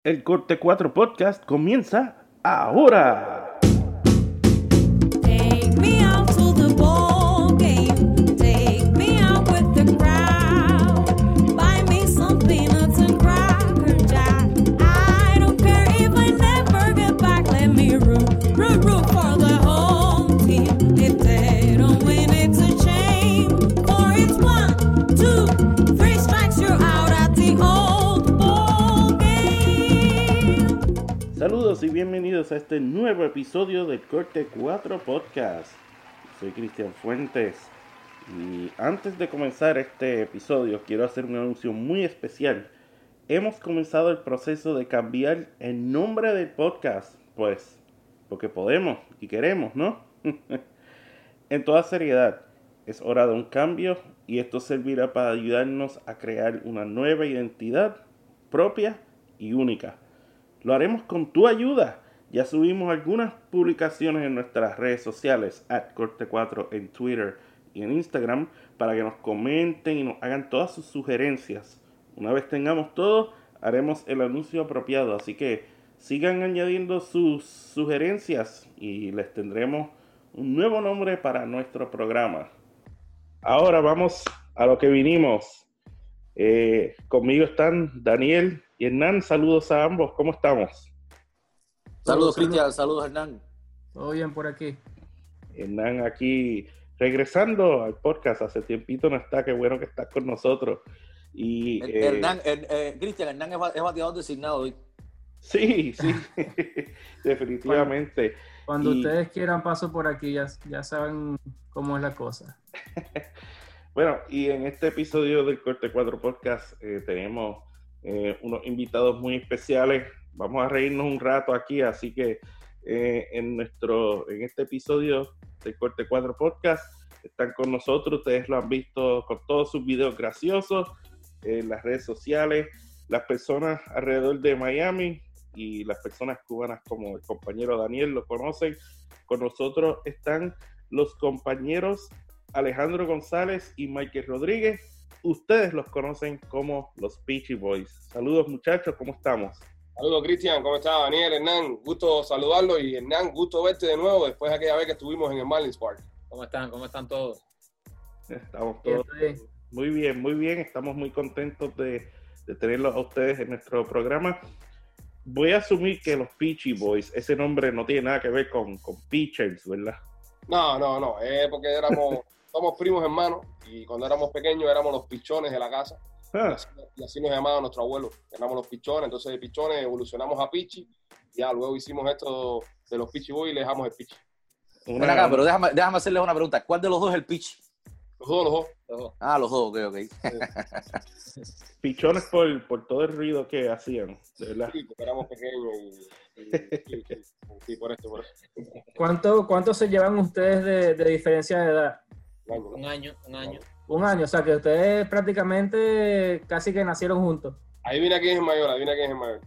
El Corte 4 Podcast comienza ahora. Take me out to the ball game. Take me out with the crowd. Buy me some peanuts and Cracker Jack. I don't care if I never get back. Let me root for the home team. If they don't win, it's a shame. For it's 1, 2, 3 strikes, you're out at the old ball game. Saludos y bienvenidos a este nuevo episodio del Corte 4 Podcast. Soy Cristian Fuentes y antes de comenzar este episodio quiero hacer un anuncio muy especial. Hemos comenzado el proceso de cambiar el nombre del podcast, pues porque podemos y queremos, ¿no? En toda seriedad, es hora de un cambio y esto servirá para ayudarnos a crear una nueva identidad propia y única. Lo haremos con tu ayuda. Ya subimos algunas publicaciones en nuestras redes sociales, @corte4 en Twitter y en Instagram, para que nos comenten y nos hagan todas sus sugerencias. Una vez tengamos todo, haremos el anuncio apropiado. Así que sigan añadiendo sus sugerencias y les tendremos un nuevo nombre para nuestro programa. Ahora vamos a lo que vinimos. Conmigo están Daniel y Hernán. Saludos a ambos. ¿Cómo estamos? Saludos, Cristian. Saludos, Hernán. Todo bien por aquí. Hernán aquí regresando al podcast. Hace tiempito no está. Qué bueno que estás con nosotros. Y Cristian, Hernán es bateador designado hoy. sí, definitivamente. Cuando ustedes quieran paso por aquí, ya saben cómo es la cosa. Bueno, y en este episodio del Corte 4 Podcast tenemos unos invitados muy especiales. Vamos a reírnos un rato aquí, así que en este episodio del Corte 4 Podcast están con nosotros. Ustedes lo han visto con todos sus videos graciosos en las redes sociales. Las personas alrededor de Miami y las personas cubanas como el compañero Daniel lo conocen. Con nosotros están los compañeros Alejandro González y Michael Rodríguez. Ustedes los conocen como los Peachy Boys. Saludos, muchachos, ¿cómo estamos? Saludos, Cristian, ¿cómo estás? Daniel, Hernán, gusto saludarlo. Y Hernán, gusto verte de nuevo después de aquella vez que estuvimos en el Marlins Park. ¿Cómo están todos? Estamos todos muy bien. Estamos muy contentos de tenerlos a ustedes en nuestro programa. Voy a asumir que los Peachy Boys, ese nombre no tiene nada que ver con pitchers, ¿verdad? No, porque somos primos hermanos y cuando éramos pequeños éramos los pichones de la casa. Y así nos llamaba nuestro abuelo, éramos los pichones. Entonces de pichones evolucionamos a Pichi, ya luego hicimos esto de los Peachy Boys y le dejamos el Pichi. Ven acá, pero déjame hacerles una pregunta. ¿Cuál de los dos es el pitch? Los dos. Ah, los dos, ok. Pichones por todo el ruido que hacían, de verdad. Sí, porque éramos pequeños y por esto. ¿Cuánto se llevan ustedes de diferencia de edad? Un año. Un año, o sea que ustedes prácticamente casi que nacieron juntos. Adivina quién es el mayor.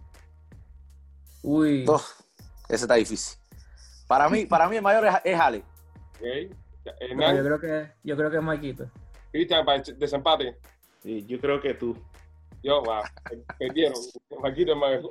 Uy. Ese está difícil. Para mí el mayor es Ale. Okay. No, yo creo que es Maquito. Cristian, para el desempate. Sí, yo creo que tú. Perdieron. Maquito es mayor.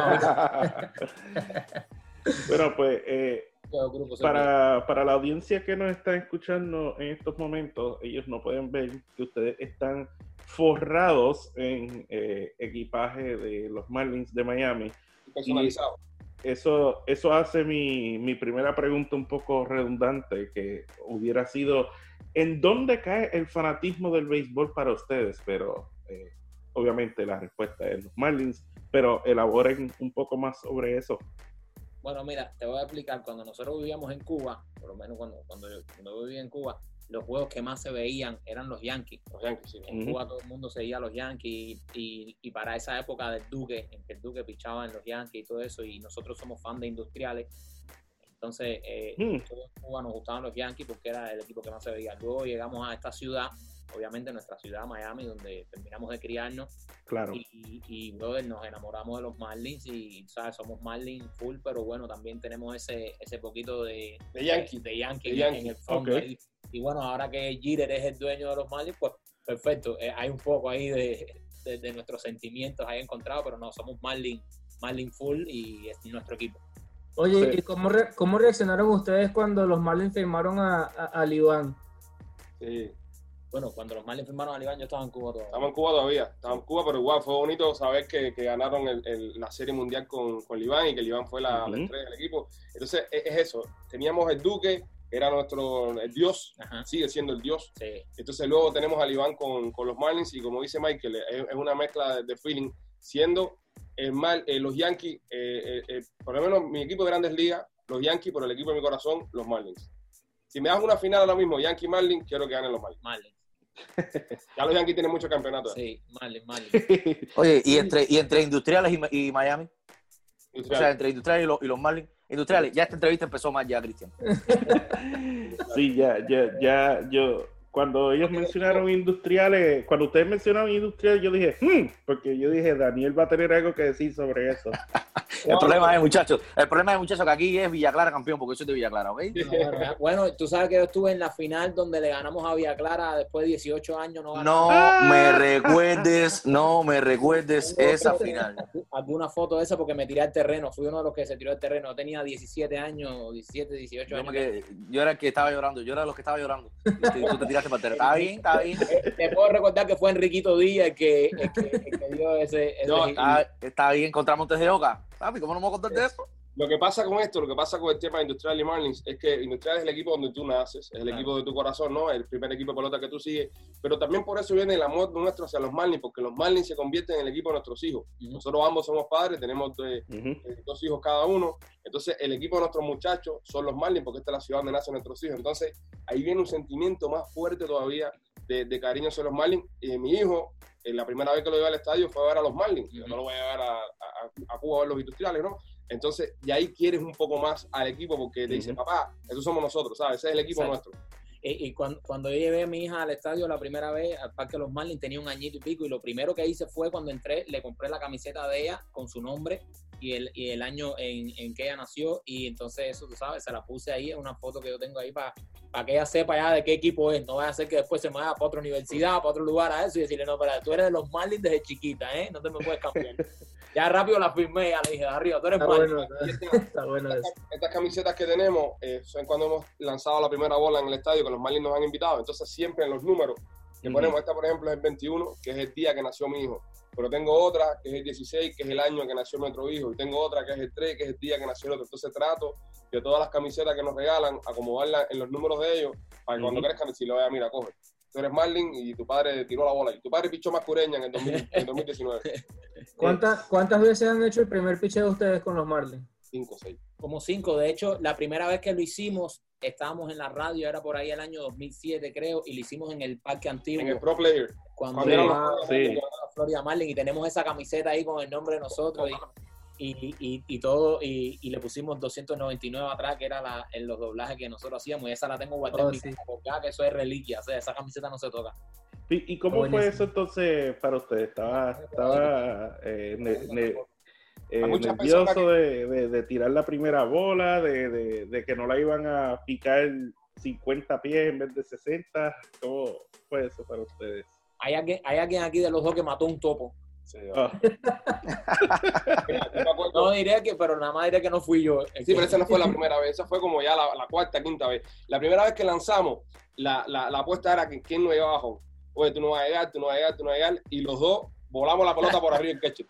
Bueno, pues para la audiencia que nos está escuchando en estos momentos, ellos no pueden ver que ustedes están forrados en equipaje de los Marlins de Miami. Personalizado. Eso hace mi primera pregunta un poco redundante, que hubiera sido, ¿en dónde cae el fanatismo del béisbol para ustedes? Pero obviamente la respuesta es los Marlins, pero elaboren un poco más sobre eso. Bueno, mira, te voy a explicar. Cuando nosotros vivíamos en Cuba, por lo menos cuando yo vivía en Cuba, los juegos que más se veían eran los Yankees. Los Yankees, sí. En Cuba todo el mundo seguía a los Yankees y para esa época del Duque, en que el Duque pichaba en los Yankees y todo eso, y nosotros somos fans de Industriales. Entonces, todos en Cuba nos gustaban los Yankees porque era el equipo que más se veía. Luego llegamos a esta ciudad, obviamente nuestra ciudad, Miami, donde terminamos de criarnos. Claro. Y brother, nos enamoramos de los Marlins y, ¿sabes? Somos Marlins full, pero bueno, también tenemos ese poquito de Yankee en el fondo. Okay. Y bueno, ahora que Jeter es el dueño de los Marlins, pues perfecto. Hay un poco ahí de nuestros sentimientos ahí encontrados, pero no, somos Marlins Marlin full y es nuestro equipo. Oye, Sí. ¿y cómo reaccionaron ustedes cuando los Marlins firmaron a Iván? Sí. Bueno, cuando los Marlins firmaron a Iván, yo estaba en Cuba todavía. Estamos en Cuba todavía, estamos en Cuba, pero igual fue bonito saber que ganaron la Serie Mundial con Iván y que el Iván fue la estrella del equipo. Entonces, es eso. Teníamos el Duque, que era el dios, Ajá. sigue siendo el dios. Sí. Entonces, luego tenemos al Iván con los Marlins y como dice Michael, es una mezcla de feeling, siendo los Yankees, por lo menos mi equipo de Grandes Ligas, los Yankees, por el equipo de mi corazón, los Marlins. Si me das una final ahora mismo, Yankee-Marlins, quiero que ganen los Marlins. Marlins. Ya los Yankees tienen muchos campeonatos. Sí, Marlins. Oye, y entre Industriales y Miami, o sea, entre Industriales y los Marlins. Industriales, ya esta entrevista empezó mal ya, Cristian. Sí, yo, cuando ellos mencionaron Industriales, cuando ustedes mencionaron Industriales, yo dije, porque yo dije, Daniel va a tener algo que decir sobre eso. El problema es, muchachos, que aquí es Villa Clara campeón, porque yo soy de Villa Clara, ¿ok? Bueno, tú sabes que yo estuve en la final donde le ganamos a Villa Clara después de 18 años. No me recuerdes esa final. Alguna foto de esa porque me tiré al terreno. Fui uno de los que se tiró al terreno. Yo tenía 17 años, 17, 18 años. Yo era el que estaba llorando, yo era de los que estaba llorando. Tú te tiraste para el terreno. Está bien. Te puedo recordar que fue Enriquito Díaz el que dio ese No, Está bien contra Montes de Oca. Papi, ¿cómo no me voy a contar de eso? Lo que pasa con esto, lo que pasa con el tema de Industrial y Marlins, es que Industrial es el equipo donde tú naces, es el equipo de tu corazón, ¿no? El primer equipo de pelota que tú sigues, pero también por eso viene el amor nuestro hacia los Marlins, porque los Marlins se convierten en el equipo de nuestros hijos. Nosotros ambos somos padres, tenemos dos hijos cada uno, entonces el equipo de nuestros muchachos son los Marlins, porque esta es la ciudad donde nacen nuestros hijos. Entonces ahí viene un sentimiento más fuerte todavía de cariño hacia los Marlins. Y mi hijo, la primera vez que lo llevé al estadio fue a ver a los Marlins, yo no lo voy a llevar a Cuba a ver los Industriales, ¿no? Entonces, y ahí quieres un poco más al equipo porque te dice, papá, esos somos nosotros, ¿sabes? Ese es el equipo nuestro. Y cuando yo llevé a mi hija al estadio la primera vez, al Parque de los Marlins, tenía 1 añito y pico, y lo primero que hice fue cuando entré, le compré la camiseta de ella con su nombre y el año en que ella nació, y entonces eso, tú sabes, se la puse ahí, es una foto que yo tengo ahí para que ella sepa ya de qué equipo es. No vaya a ser que después se me vaya para otra universidad, para otro lugar a eso, y decirle, no, pero tú eres de los Marlins desde chiquita, no te me puedes cambiar. Ya rápido la firmé, ya le dije, arriba, tú eres Marlins. Está bueno eso. Estas camisetas que tenemos son cuando hemos lanzado la primera bola en el estadio, que los Marlins nos han invitado. Entonces siempre en los números que ponemos, esta por ejemplo es el 21, que es el día que nació mi hijo. Pero tengo otra que es el 16, que es el año que nació nuestro hijo. Y tengo otra que es el 3, que es el día que nació el otro. Entonces trato de todas las camisetas que nos regalan, acomodarlas en los números de ellos, para que cuando crezcan decirle, vaya, mira, coge. Tú eres Marlin y tu padre tiró la bola. Y tu padre pichó Mascureña en el 2019. ¿Cuántas veces han hecho el primer picheo de ustedes con los Marlins? 5, 6. Como 5. De hecho, la primera vez que lo hicimos, estábamos en la radio, era por ahí el año 2007, creo, y lo hicimos en el Parque Antiguo. En el Pro Player. Cuando Sí, era sí. Florida Marlin, y tenemos esa camiseta ahí con el nombre de nosotros y todo, y le pusimos 299 atrás, que era en los doblajes que nosotros hacíamos, y esa la tengo guardada en mi casa, porque que eso es reliquia, o sea, esa camiseta no se toca. ¿Y cómo Buenísimo. fue eso entonces para ustedes? ¿Estaba muchas nervioso personas de tirar la primera bola, de que no la iban a picar 50 pies en vez de 60? ¿Cómo fue eso para ustedes? Hay alguien aquí de los dos que mató un topo. Sí, Ah, No diré que, pero nada más diré que no fui yo. Sí, pero esa no fue la primera vez, esa fue como ya la cuarta, quinta vez. La primera vez que lanzamos, la apuesta era que quién no llevaba abajo. Oye, tú no vas a llegar, tú no vas a llegar, tú no vas a llegar. Y los dos volamos la pelota por arriba del catcher.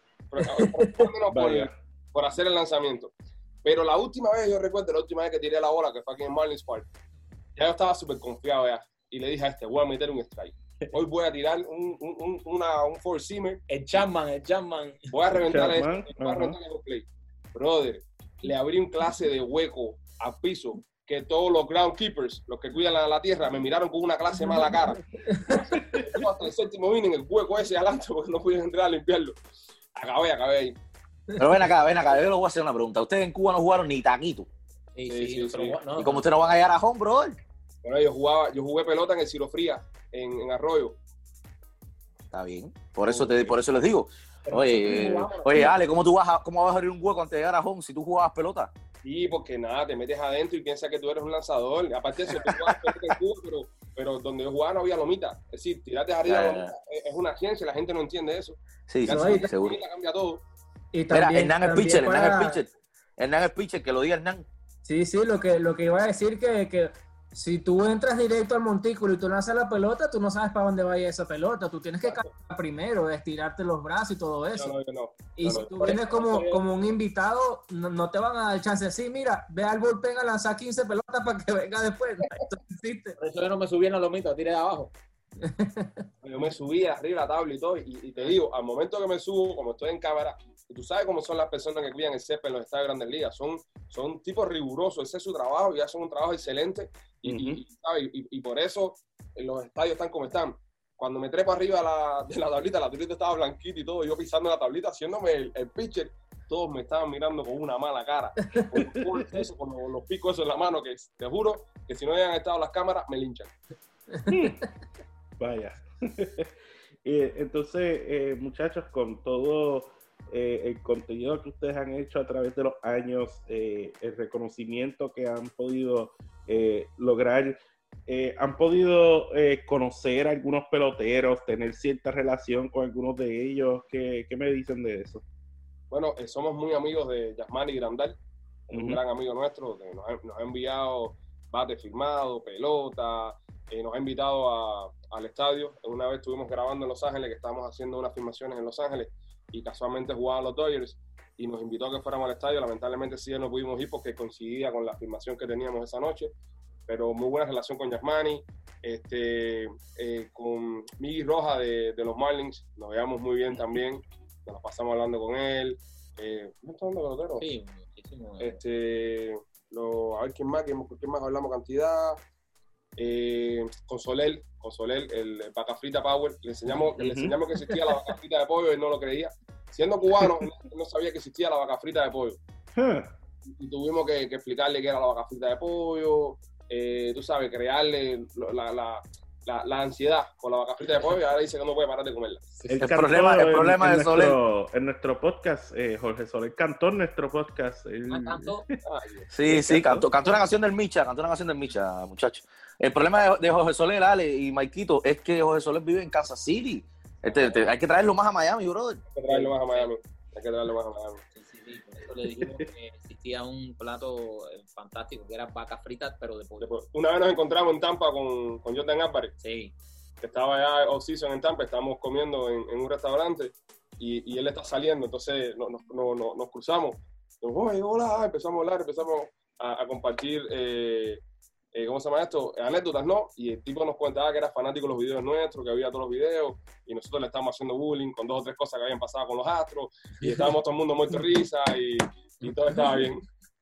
Por hacer el lanzamiento. Pero la última vez, yo recuerdo, la última vez que tiré la bola, que fue aquí en Marlins Park, ya yo estaba súper confiado ya. Y le dije a voy a meter un strike. Hoy voy a tirar un four-seamer. El Chapman. Voy a reventar Chapman, voy a reventar el play. Brother, le abrí un clase de hueco al piso que todos los groundkeepers, los que cuidan la tierra, me miraron con una clase mala cara. Hasta el séptimo inning, el hueco ese adelante, porque no pudieron entrar a limpiarlo. Acabé ahí. Pero ven acá, yo les voy a hacer una pregunta. Ustedes en Cuba no jugaron ni taquito. Sí. No, Y como ustedes no van a llegar a home, brother. Bueno, yo jugué pelota en el Ciro Fría, en Arroyo. Está bien. Por eso les digo. Oye, Ale, ¿cómo vas a abrir un hueco antes de llegar a home si tú jugabas pelota? Sí, porque nada, te metes adentro y piensas que tú eres un lanzador. Aparte de eso, tú jugabas pelota en Cuba, pero donde yo jugaba no había lomita. Es decir, tirarte arriba de la lomita es una ciencia, la gente no entiende eso. Sí, Tirarse seguro. lomita cambia todo. Y Mira, también, Hernán es también pitcher, para- Hernán es pitcher, que lo diga Hernán. Sí, lo que iba a decir que si tú entras directo al montículo y tú lanzas la pelota, tú no sabes para dónde vaya esa pelota. Tú tienes que caer primero, estirarte los brazos y todo eso. No. Y si tú vienes como un invitado, no te van a dar chance. Sí, mira, ve al bullpen a lanzar 15 pelotas para que venga después. Esto no existe. Por eso yo no me subí en la lomita, tiré de abajo. Yo me subí arriba la tabla y todo, y te digo, al momento que me subo, como estoy en cámara, y tú sabes cómo son las personas que cuidan el césped en los estadios de Grandes Ligas, son tipos rigurosos, ese es su trabajo, y hacen un trabajo excelente, y por eso los estadios están como están. Cuando me trepo arriba de la tablita estaba blanquita y todo, yo pisando la tablita, haciéndome el pitcher, todos me estaban mirando con una mala cara, con los picos esos en la mano, que te juro que si no hayan estado las cámaras, me linchan. Vaya. Entonces, muchachos, con todo el contenido que ustedes han hecho a través de los años, el reconocimiento que han podido lograr, han podido conocer a algunos peloteros, tener cierta relación con algunos de ellos. ¿Qué me dicen de eso? Bueno, somos muy amigos de Yasmani Grandal, un gran amigo nuestro, que nos ha enviado bate firmado, pelota, nos ha invitado al estadio. Una vez estuvimos grabando en Los Ángeles, que estábamos haciendo unas filmaciones en Los Ángeles, y casualmente jugaban los Dodgers, y nos invitó a que fuéramos al estadio. Lamentablemente sí no pudimos ir porque coincidía con la filmación que teníamos esa noche, pero muy buena relación con Yasmani, con Miggy Rojas de los Marlins, nos veíamos muy bien también, nos pasamos hablando con él. ¿No está hablando pelotero? Sí, muchísimo. A ver quién más hablamos cantidad. Con Soler, el vaca frita Power, le enseñamos que existía la vaca frita de pollo, él no lo creía. Siendo cubano, él no sabía que existía la vaca frita de pollo. Y tuvimos que explicarle qué era la vaca frita de pollo, tú sabes, crearle la ansiedad con la vaca frita de pollo, y ahora dice que no puede parar de comerla. El problema de Soler. En nuestro podcast, Jorge Soler cantó en nuestro podcast. ¿Cantó? Sí, cantó una canción del Micha, muchachos. El problema de Jorge Soler, Ale y Maikito, es que Jorge Soler vive en Kansas City. Hay que traerlo más a Miami, brother. Hay que traerlo más a Miami. Sí, por eso le dijimos que existía un plato fantástico, que era vaca frita, pero de pollo. Una vez nos encontramos en Tampa con Jordan Álvarez. Sí. Que estaba ya off-season en Tampa, estábamos comiendo en un restaurante, y él está saliendo, entonces nos cruzamos. Oye, hola, empezamos a hablar, empezamos a compartir, ¿cómo se llama esto? Anécdotas, ¿no? Y el tipo nos contaba que era fanático de los videos nuestros, que había todos los videos, y nosotros le estábamos haciendo bullying con 2 o 3 cosas que habían pasado con los Astros, y estábamos todo el mundo muerto de risa, y todo estaba bien.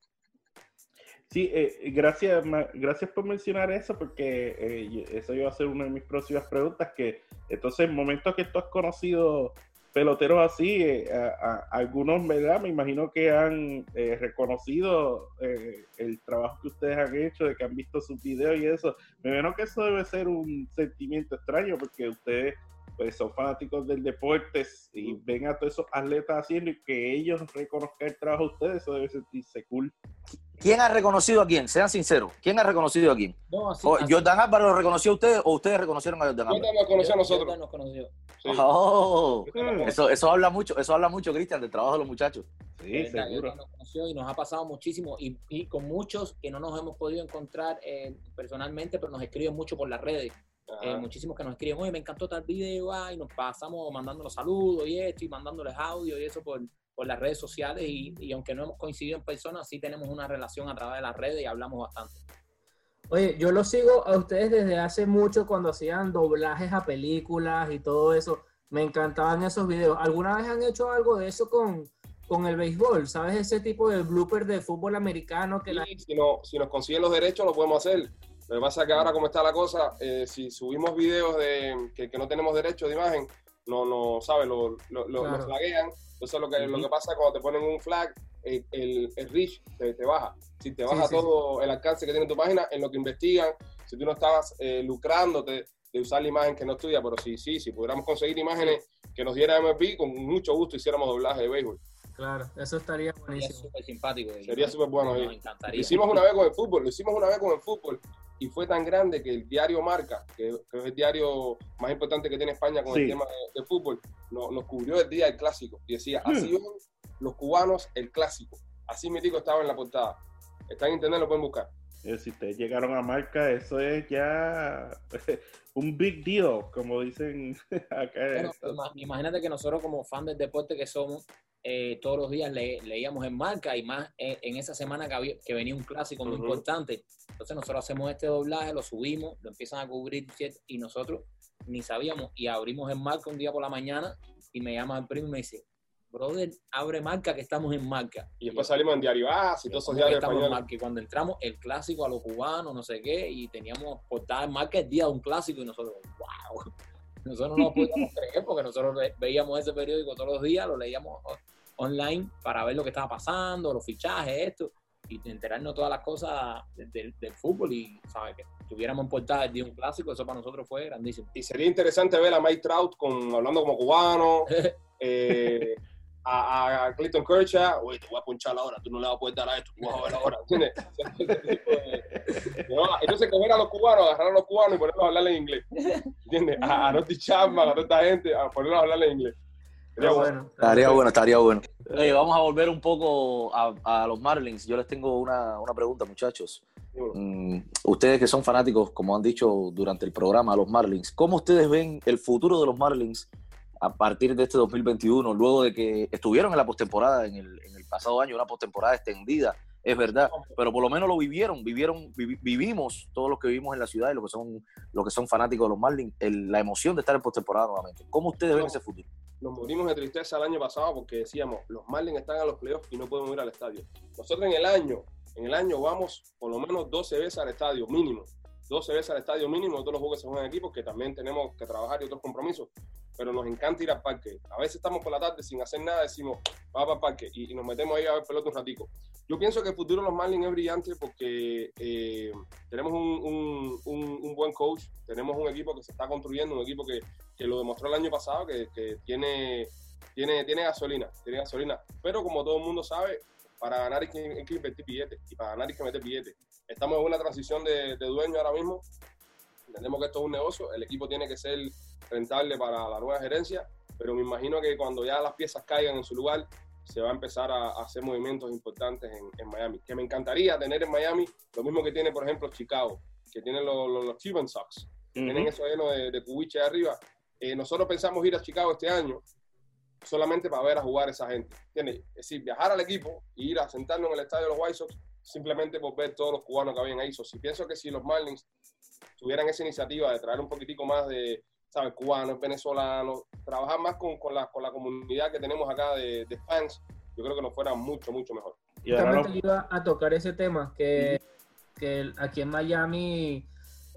Sí, gracias por mencionar eso, porque eso iba a ser una de mis próximas preguntas, que entonces en momentos que tú has conocido peloteros así, algunos, ¿verdad? Me imagino que han reconocido el trabajo que ustedes han hecho, de que han visto sus videos y eso. Me imagino que eso debe ser un sentimiento extraño, porque ustedes pues son fanáticos del deporte y ven a todos esos atletas haciendo, y que ellos reconozcan el trabajo de ustedes, eso debe sentirse cool. ¿Quién ha reconocido a quién? Sean sinceros. ¿Quién ha reconocido a quién? No, así, ¿Jordan Álvarez lo reconoció a ustedes o ustedes reconocieron a Jordan Álvarez? Jordan nos conoció a nosotros. Jordan nos conoció. Sí. Oh, eso habla mucho, Cristian, del trabajo de los muchachos. Sí, seguro. Jordan nos conoció y nos ha pasado muchísimo, y con muchos que no nos hemos podido encontrar personalmente, pero nos escriben mucho por las redes. Muchísimos que nos escriben, oye, me encantó tal video, y nos pasamos mandándonos saludos y esto, y mandándoles audio y eso por las redes sociales, y aunque no hemos coincidido en persona, sí tenemos una relación a través de las redes y hablamos bastante. Oye, yo los sigo a ustedes desde hace mucho, cuando hacían doblajes a películas y todo eso. Me encantaban esos videos. ¿Alguna vez han hecho algo de eso con el béisbol? ¿Sabes? Ese tipo de blooper de fútbol americano que si nos consiguen los derechos, lo podemos hacer. Lo que pasa es que ahora, como está la cosa, si subimos videos que no tenemos derechos de imagen, no ¿sabes? Lo flaguean. Entonces lo que pasa es cuando te ponen un flag, el reach te baja. Si te baja todo el alcance que tiene tu página, en lo que investigan, si tú no estabas lucrándote de usar la imagen que no es tuya, pero si pudiéramos conseguir imágenes que nos diera MLB, con mucho gusto hiciéramos doblaje de béisbol. Claro, eso estaría buenísimo. Sería súper simpático. Sería súper bueno. Nos encantaría. Lo hicimos una vez con el fútbol, y fue tan grande que el diario Marca, que es el diario más importante que tiene España con el tema de fútbol, nos cubrió el día del clásico, y decía, los cubanos, el clásico. Así mi tico estaba en la portada. Está en internet, lo pueden buscar. Si ustedes llegaron a marca, eso es ya un big deal, como dicen acá. Bueno, imagínate que nosotros como fan del deporte que somos, todos los días leíamos en marca y más en esa semana que venía un clásico muy importante. Entonces nosotros hacemos este doblaje, lo subimos, lo empiezan a cubrir y nosotros ni sabíamos y abrimos en marca un día por la mañana y me llama el primo y me dice, brother, abre marca que estamos en marca. Y después salimos en Diario As y todos esos diarios estamos en españoles. marca. Y cuando entramos, el clásico a los cubanos, no sé qué, y teníamos portada en marca el día de un clásico y nosotros, wow. Nosotros no lo podíamos creer porque nosotros veíamos ese periódico todos los días, lo leíamos online para ver lo que estaba pasando, los fichajes, esto, y enterarnos todas las cosas del fútbol y, ¿sabes? Que tuviéramos en portada el día de un clásico, eso para nosotros fue grandísimo. Y sería interesante ver a Mike Trout hablando como cubano, a Clayton Kershaw, oye, te voy a ponchar ahora, tú no le vas a poder dar a esto, tú vas a ver ahora, ¿entiendes? Entonces coger a los cubanos, agarrar a los cubanos y ponerlos a hablar en inglés, ¿entiendes? A Rusty Chapman, a toda esta gente, a ponerlos a hablar en inglés. Estaría bueno. Vamos a volver un poco a los Marlins. Yo les tengo una pregunta, muchachos. Ustedes que son fanáticos, como han dicho durante el programa, a los Marlins, ¿cómo ustedes ven el futuro de los Marlins a partir de este 2021, luego de que estuvieron en la postemporada en el pasado año, una postemporada extendida, es verdad, pero por lo menos lo vivimos todos los que vivimos en la ciudad y los que son fanáticos de los Marlins, la emoción de estar en postemporada nuevamente? ¿Cómo ustedes ven ese futuro? Nos morimos de tristeza el año pasado porque decíamos, los Marlins están a los playoffs y no podemos ir al estadio. Nosotros en el año vamos por lo menos 12 veces al estadio mínimo. 12 veces al estadio mínimo, todos los juegos se juegan en equipos que también tenemos que trabajar y otros compromisos, pero nos encanta ir al parque. A veces estamos por la tarde sin hacer nada, decimos, vamos para el parque y nos metemos ahí a ver pelota un ratico. Yo pienso que el futuro de los Marlins es brillante porque tenemos un buen coach, tenemos un equipo que se está construyendo, un equipo que lo demostró el año pasado, que tiene gasolina, pero como todo el mundo sabe, para ganar hay que invertir billetes y para ganar hay que meter billetes. Estamos en una transición de dueño ahora mismo. Entendemos que esto es un negocio. El equipo tiene que ser rentable para la nueva gerencia, pero me imagino que cuando ya las piezas caigan en su lugar, se va a empezar a hacer movimientos importantes en Miami. Que me encantaría tener en Miami lo mismo que tiene, por ejemplo, Chicago, que tienen los Cuban Sox. Tienen eso lleno de cubiche de arriba. Nosotros pensamos ir a Chicago este año solamente para ver a jugar a esa gente. ¿Entiendes? Es decir, viajar al equipo e ir a sentarnos en el estadio de los White Sox simplemente por ver todos los cubanos que habían ahí. Si pienso que si los Marlins tuvieran esa iniciativa de traer un poquitico más de, ¿sabes?, cubanos, venezolanos, trabajar más con la comunidad que tenemos acá de fans, yo creo que nos fuera mucho, mucho mejor. Y ahora iba a tocar ese tema, que aquí en Miami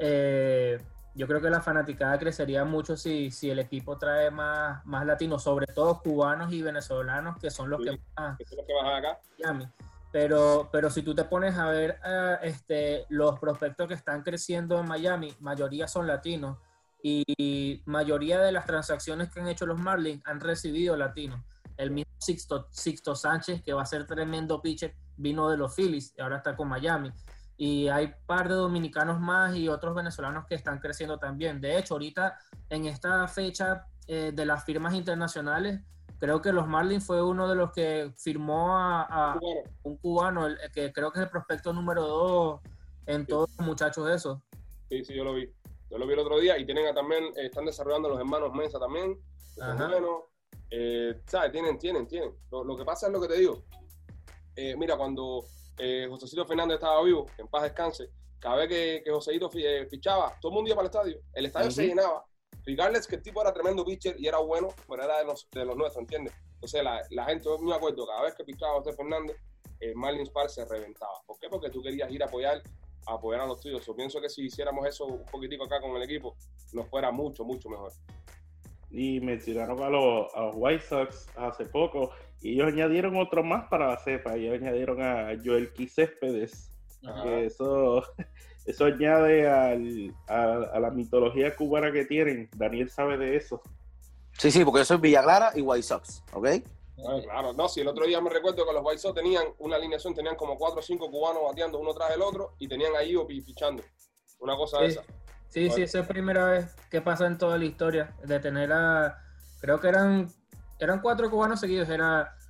yo creo que la fanaticada crecería mucho si el equipo trae más latinos, sobre todo cubanos y venezolanos, que son los que más van acá. Miami. Pero si tú te pones a ver los prospectos que están creciendo en Miami, mayoría son latinos y mayoría de las transacciones que han hecho los Marlins han recibido latinos. El mismo Sixto Sánchez, que va a ser tremendo pitcher, vino de los Phillies y ahora está con Miami. Y hay un par de dominicanos más y otros venezolanos que están creciendo también. De hecho, ahorita en esta fecha de las firmas internacionales, creo que los Marlins fue uno de los que firmó a un cubano, que creo que es el prospecto número 2 en todos los muchachos esos. Sí, yo lo vi. Yo lo vi el otro día y tienen también, están desarrollando los hermanos Mesa también. Bueno, ¿sabes? Tienen. Lo que pasa es lo que te digo. Mira, cuando Josecito Fernández estaba vivo, que en paz descanse, cada vez que Joseito fichaba, todo el mundo iba para el estadio. El estadio se llenaba. Regardless que el tipo era tremendo pitcher y era bueno, pero era de los nuestros, ¿entiendes? Entonces la gente, yo me acuerdo, cada vez que pichaba José Fernández, Marlins Park se reventaba. ¿Por qué? Porque tú querías ir a apoyar a los tuyos. Yo pienso que si hiciéramos eso un poquitico acá con el equipo, nos fuera mucho, mucho mejor. Y mencionaron a los White Sox hace poco, y ellos añadieron otro más para la cepa. Ellos añadieron a Joelqui Céspedes, que eso añade a la mitología cubana que tienen. Daniel sabe de eso. Sí, porque yo soy Villa Clara y White Sox, ¿ok? Claro, no, si el otro día me recuerdo que los White Sox tenían una alineación, tenían como 4 o 5 cubanos bateando uno tras el otro y tenían ahí pichando. Una cosa de esa. Sí, esa es la primera vez que pasa en toda la historia de tener creo que eran 4 cubanos seguidos. Era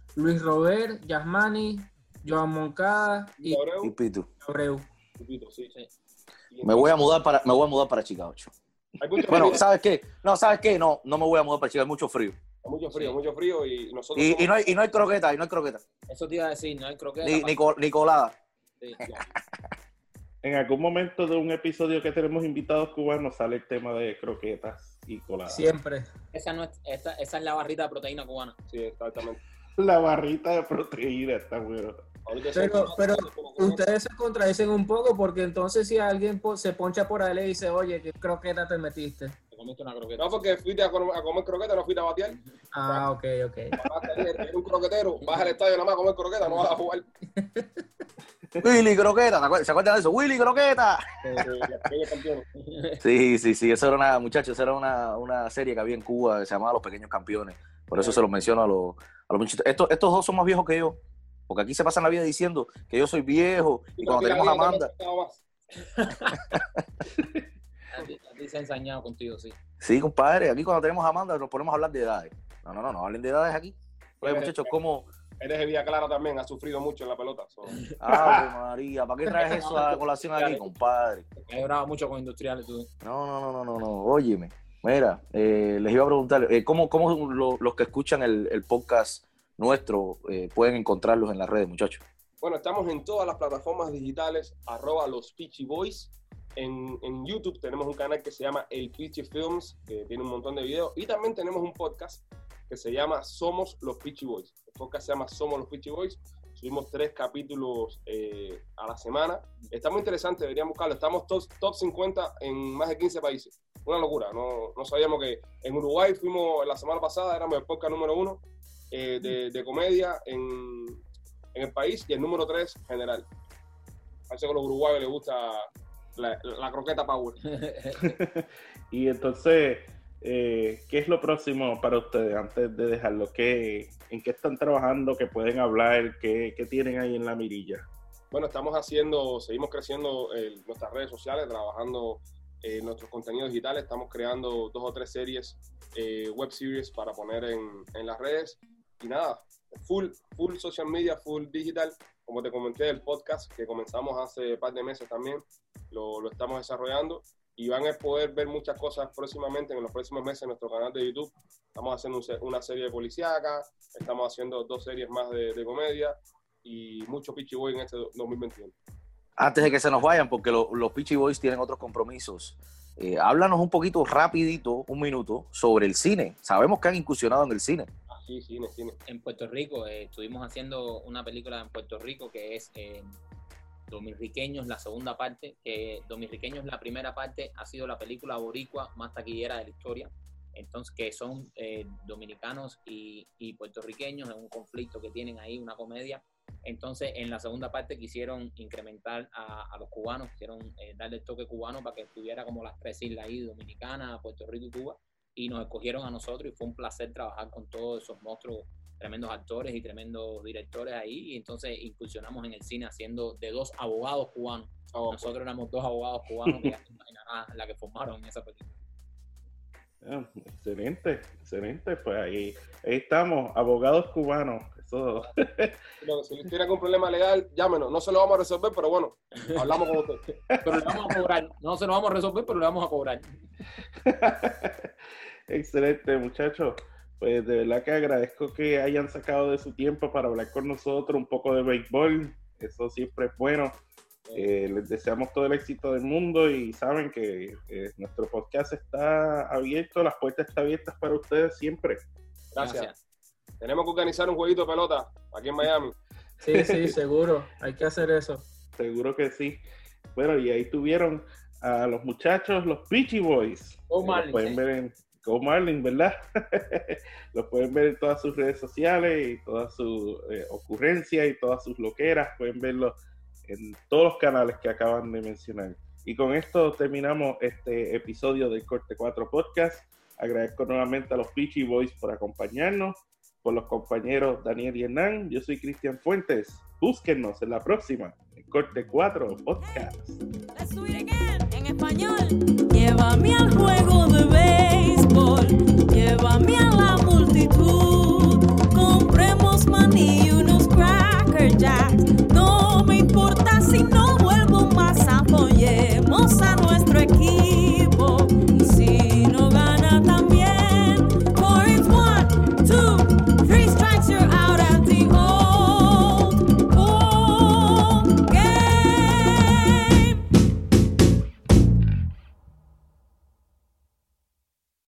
Luis Robert, Yasmani, Joan Moncada y Y Pitu. Abreu. Sí. Me voy a mudar para Chicago. Hay mucho Bueno, frío. ¿sabes qué? No me voy a mudar para Chicago, hay mucho frío. Mucho frío y nosotros Y no hay croqueta, Eso te iba a decir, no hay croqueta. ni colada. Sí. En algún momento de un episodio que tenemos invitados cubanos sale el tema de croquetas y coladas. Siempre. Esa es la barrita de proteína cubana. Sí, exactamente. La barrita de proteína está bueno. Ahorita Pero ustedes se contradicen un poco porque entonces si alguien se poncha por ahí y le dice, oye, ¿qué croqueta te metiste? Te comiste una croqueta. No, porque fuiste a comer croqueta, no fuiste a batear. Ah, ok. Eres un croquetero, vas al estadio nada más a comer croqueta, no vas a jugar. Willy Croqueta, ¿se acuerdan de eso? Willy Croqueta. Los pequeños campeones. Sí, eso era una serie que había en Cuba que se llamaba Los Pequeños Campeones. Por eso se los menciono a los muchachitos. Estos dos son más viejos que yo, porque aquí se pasan la vida diciendo que yo soy viejo y cuando tenemos a Amanda. A ti se ha ensañado contigo, sí. Sí, compadre, aquí cuando tenemos a Amanda nos ponemos a hablar de edades. No hablen de edades aquí. Oye, muchachos, ¿cómo? Eres de Villa Clara también, has sufrido mucho en la pelota. Ave María, ¿para qué traes eso a colación aquí, compadre? He llorado mucho con industriales tú. No, óyeme. Mira, les iba a preguntar, ¿cómo los que escuchan el podcast nuestro pueden encontrarlos en las redes, muchachos? Bueno, estamos en todas las plataformas digitales, @los Peachy Boys. En YouTube tenemos un canal que se llama El Peachy Films, que tiene un montón de videos. Y también tenemos un podcast que se llama Somos los Peachy Boys. El podcast se llama Somos los Peachy Boys. Subimos 3 capítulos a la semana. Está muy interesante, deberían buscarlo. Estamos top 50 en más de 15 países. Una locura. No sabíamos que en Uruguay fuimos la semana pasada, éramos el podcast número 1 de comedia en el país y el número 3 general. Parece que a los uruguayos les gusta la croqueta power. Y entonces, ¿qué es lo próximo para ustedes antes de dejarlo? ¿En qué están trabajando? ¿Qué pueden hablar? ¿Qué tienen ahí en la mirilla? Bueno, seguimos creciendo nuestras redes sociales, trabajando nuestros contenidos digitales. Estamos creando 2 o 3 series, web series para poner en las redes. Y nada, full social media, full digital. Como te comenté, el podcast que comenzamos hace un par de meses también, lo estamos desarrollando. Y van a poder ver muchas cosas próximamente, en los próximos meses, en nuestro canal de YouTube. Estamos haciendo una serie de policíaca, estamos haciendo 2 series más de comedia y mucho Peachy Boy en este 2021. Antes de que se nos vayan, porque los Peachy Boys tienen otros compromisos, háblanos un poquito, rapidito, un minuto, sobre el cine. Sabemos que han incursionado en el cine. Sí, cine. En Puerto Rico, estuvimos haciendo una película en Puerto Rico que es Dominriqueños, la segunda parte. Dominriqueños, la primera parte, ha sido la película boricua más taquillera de la historia. Entonces, que son dominicanos y puertorriqueños en un conflicto que tienen ahí, una comedia. Entonces, en la segunda parte quisieron incrementar a los cubanos, quisieron darle el toque cubano para que estuviera como las 3 islas ahí, Dominicana, Puerto Rico y Cuba. Y nos escogieron a nosotros y fue un placer trabajar con todos esos monstruos, tremendos actores y tremendos directores ahí. Y entonces incursionamos en el cine haciendo de 2 abogados cubanos. Nosotros éramos 2 abogados cubanos que ya se imaginarán la que formaron en esa película. Excelente. Pues ahí estamos, abogados cubanos. Eso. Si les tiene algún problema legal, llámenos. No se lo vamos a resolver, pero bueno, hablamos con usted. Pero le vamos a cobrar. No se lo vamos a resolver, pero le vamos a cobrar. Excelente, muchachos. Pues de verdad que agradezco que hayan sacado de su tiempo para hablar con nosotros un poco de béisbol. Eso siempre es bueno. Les deseamos todo el éxito del mundo y saben que nuestro podcast está abierto, las puertas están abiertas para ustedes siempre. Gracias. Tenemos que organizar un jueguito de pelota aquí en Miami. Sí, seguro. Hay que hacer eso. Seguro que sí. Bueno, y ahí tuvieron a los muchachos, los Peachy Boys. Go Marlins. Los pueden ver en Go Marlins, ¿verdad? Los pueden ver en todas sus redes sociales y todas sus ocurrencias y todas sus loqueras. Pueden verlo en todos los canales que acaban de mencionar. Y con esto terminamos este episodio del Corte 4 Podcast. Agradezco nuevamente a los Peachy Boys por acompañarnos, por los compañeros Daniel y Hernán. Yo soy Cristian Fuentes. Búsquennos en la próxima, el Corte 4 Podcast. Let's do it again. En español. Llévame al juego de béisbol. Llévame a la multitud. Compremos maní. No me importa si no vuelvo más, apoyemos a nuestro equipo. Y si no gana también, for it's 1, 2, 3 strikes you're out.